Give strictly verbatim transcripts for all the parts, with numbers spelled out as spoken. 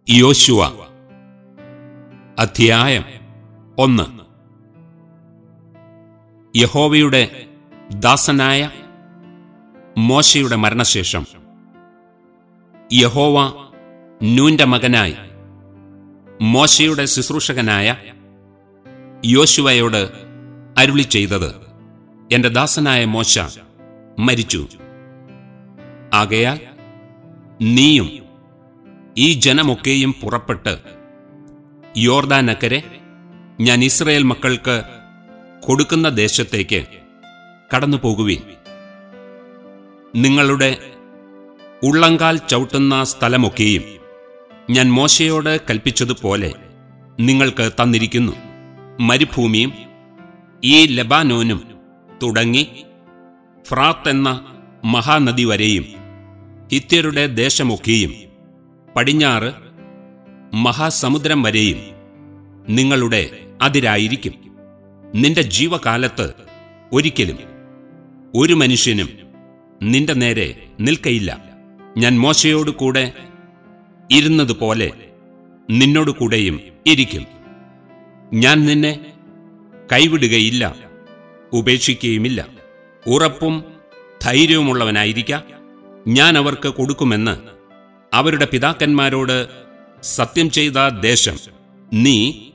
യോശുവ അധ്യായം ഒന്ന്. യഹോവയുടെ ദാസനായ മോശയുടെ മരണശേഷം യഹോവ നൂന്റെ മകനായി മോശയുടെ ശുശ്രൂഷകനായ യോശുവയോട് അരുളി ചെയ്തത്: എന്റെ ദാസനായ മോശ മരിച്ചു. ആകയാൽ നീയും ഈ ജനമൊക്കെയും പുറപ്പെട്ട് യോർദാനക്കരെ ഞാൻ ഇസ്രായേൽ മക്കൾക്ക് കൊടുക്കുന്ന ദേശത്തേക്ക് കടന്നുപോകുവിൻ. നിങ്ങളുടെ ഉള്ളങ്കാൽ ചവിട്ടുന്ന സ്ഥലമൊക്കെയും ഞാൻ മോശയോട് കൽപ്പിച്ചതുപോലെ നിങ്ങൾക്ക് തന്നിരിക്കുന്നു. മരുഭൂമിയും ഈ ലെബാനോനും തുടങ്ങി ഫ്രാത്ത് എന്ന മഹാനദി വരെയും ഹിത്യരുടെ ദേശമൊക്കെയും പടിഞ്ഞാറ് മഹാസമുദ്രം വരെയും നിങ്ങളുടെ അതിരായിരിക്കും. നിന്റെ ജീവകാലത്ത് ഒരിക്കലും ഒരു മനുഷ്യനും നിന്റെ നേരെ നിൽക്കയില്ല. ഞാൻ മോശയോട് കൂടെ ഇരുന്നതുപോലെ നിന്നോട് കൂടെയും ഇരിക്കും. ഞാൻ നിന്നെ കൈവിടുകയില്ല, ഉപേക്ഷിക്കുകയുമില്ല. ഉറപ്പും ധൈര്യവുമുള്ളവനായിരിക്കാം. ഞാൻ അവർക്ക് കൊടുക്കുമെന്ന് അവരുടെ പിതാക്കന്മാരോട് സത്യം ചെയ്ത ദേശം നീ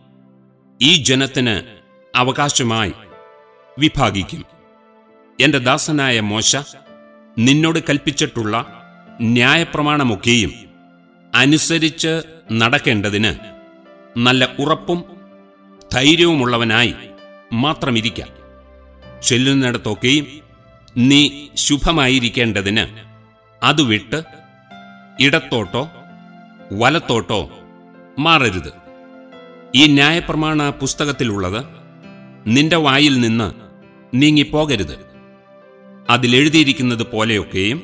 ഈ ജനത്തിന് അവകാശമായി വിഭാഗിക്കും. എന്റെ ദാസനായ മോശ നിന്നോട് കൽപ്പിച്ചിട്ടുള്ള ന്യായപ്രമാണമൊക്കെയും അനുസരിച്ച് നടക്കേണ്ടതിന് നല്ല ഉറപ്പും ധൈര്യവുമുള്ളവനായി മാത്രമിരിക്കാം. ചെല്ലുന്നിടത്തൊക്കെയും നീ ശുഭമായിരിക്കേണ്ടതിന് അത് വിട്ട് ഇടത്തോട്ടോ വലത്തോട്ടോ മാറരുത്. ഈ ന്യായപ്രമാണ പുസ്തകത്തിലുള്ളത് നിന്റെ വായിൽ നിന്ന് നീങ്ങിപ്പോകരുത്. അതിലെഴുതിയിരിക്കുന്നത് പോലെയൊക്കെയും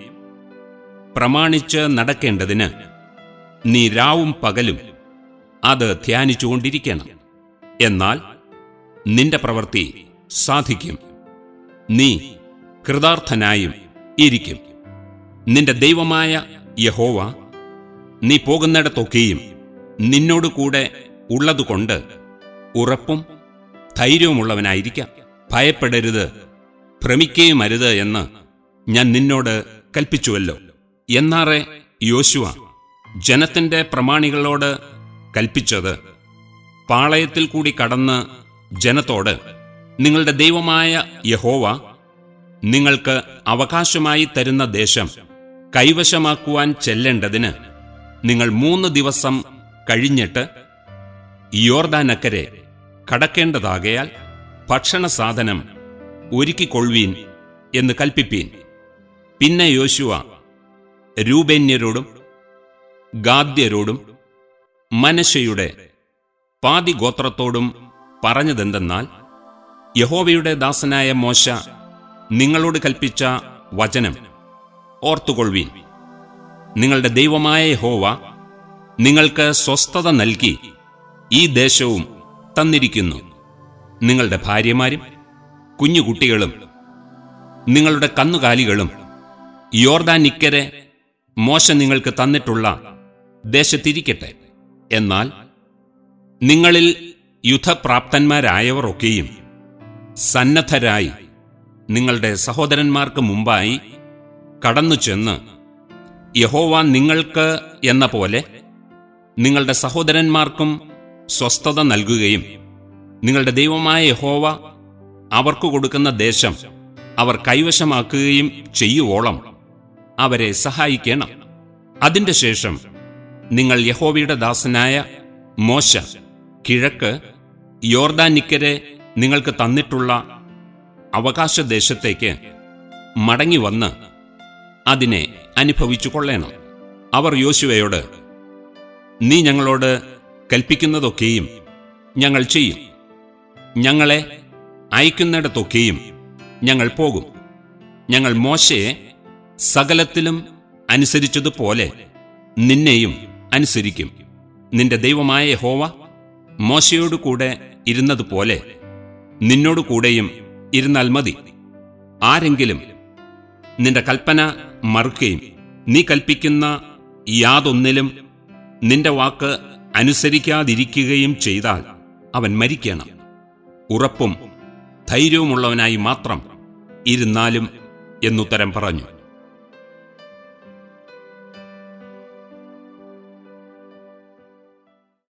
പ്രമാണിച്ച് നടക്കേണ്ടതിന് നീ രാവും പകലും അത് ധ്യാനിച്ചുകൊണ്ടിരിക്കണം. എന്നാൽ നിന്റെ പ്രവൃത്തി സാധിക്കും, നീ കൃതാർത്ഥനായും ഇരിക്കും. നിന്റെ ദൈവമായ യഹോവ നീ പോകുന്നിടത്തൊക്കെയും നിന്നോടുകൂടെ ഉള്ളതുകൊണ്ട് ഉറപ്പും ധൈര്യവുമുള്ളവനായിരിക്കാം. ഭയപ്പെടരുത്, ഭ്രമിക്കുകയുമരുത് എന്ന് ഞാൻ നിന്നോട് കൽപ്പിച്ചുവല്ലോ. എന്നാറെ യോശുവ ജനത്തിന്റെ പ്രമാണികളോട് കൽപ്പിച്ചത്: പാളയത്തിൽ കൂടി കടന്ന് ജനത്തോട്, നിങ്ങളുടെ ദൈവമായ യഹോവ നിങ്ങൾക്ക് അവകാശമായി തരുന്ന ദേശം കൈവശമാക്കുവാൻ ചെല്ലേണ്ടതിന് നിങ്ങൾ മൂന്ന് ദിവസം കഴിഞ്ഞിട്ട് യോർദാനക്കരെ കടക്കേണ്ടതാകയാൽ ഭക്ഷണസാധനം ഒരുക്കിക്കൊള്ളുവീൻ എന്ന് കൽപ്പിപ്പീൻ. പിന്നെ യോശുവ രൂബേന്യരോടും ഗാദ്യരോടും മനശ്ശെയുടെ പാതിഗോത്രത്തോടും പറഞ്ഞതെന്തെന്നാൽ: യഹോവയുടെ ദാസനായ മോശ നിങ്ങളോട് കൽപ്പിച്ച വചനം ഓർത്തുകൊള്ളുവീൻ. നിങ്ങളുടെ ദൈവമായ യഹോവ നിങ്ങൾക്ക് സ്വസ്ഥത നൽകി ഈ ദേശവും തന്നിരിക്കുന്നു. നിങ്ങളുടെ ഭാര്യമാരും കുഞ്ഞുകുട്ടികളും നിങ്ങളുടെ കന്നുകാലികളും യോർദാനിക്കരെ മോശ നിങ്ങൾക്ക് തന്നിട്ടുള്ള ദേശത്തിരിക്കട്ടെ. എന്നാൽ നിങ്ങളിൽ യുദ്ധപ്രാപ്തന്മാരായവർ ഒക്കെയും സന്നദ്ധരായി നിങ്ങളുടെ സഹോദരന്മാർക്ക് മുമ്പായി കടന്നു ചെന്ന് യഹോവ നിങ്ങൾക്ക് എന്ന പോലെ നിങ്ങളുടെ സഹോദരന്മാർക്കും സ്വസ്ഥത നൽകുകയും നിങ്ങളുടെ ദൈവമായ യഹോവ അവർക്ക് കൊടുക്കുന്ന ദേശം അവർ കൈവശമാക്കുകയും ചെയ്യുവോളം അവരെ സഹായിക്കണം. അതിന്റെ ശേഷം നിങ്ങൾ യഹോവയുടെ ദാസനായ മോശ കിഴക്ക് യോർദാനിക്കരെ നിങ്ങൾക്ക് തന്നിട്ടുള്ള അവകാശദേശത്തേക്ക് മടങ്ങി വന്ന് അതിനെ അനുഭവിച്ചു കൊള്ളേണം. അവർ യോശുവയോട്: നീ ഞങ്ങളോട് കൽപ്പിക്കുന്നതൊക്കെയും ഞങ്ങൾ ചെയ്യും. ഞങ്ങളെ അയക്കുന്നിടത്തൊക്കെയും ഞങ്ങൾ പോകും. ഞങ്ങൾ മോശയെ സകലത്തിലും അനുസരിച്ചതുപോലെ നിന്നെയും അനുസരിക്കും. നിന്റെ ദൈവമായ യഹോവ മോശയോടുകൂടെ ഇരുന്നതുപോലെ നിന്നോടുകൂടെയും ഇരുന്നാൽ മതി. ആരെങ്കിലും നിന്റെ കൽപ്പന മറുക്കുകയും നീ കൽപ്പിക്കുന്ന യാതൊന്നിലും നിന്റെ വാക്ക് അനുസരിക്കാതിരിക്കുകയും ചെയ്താൽ അവൻ മരിക്കണം. ഉറപ്പും ധൈര്യവുമുള്ളവനായി മാത്രം ഇരുന്നാലും എന്നുത്തരം പറഞ്ഞു.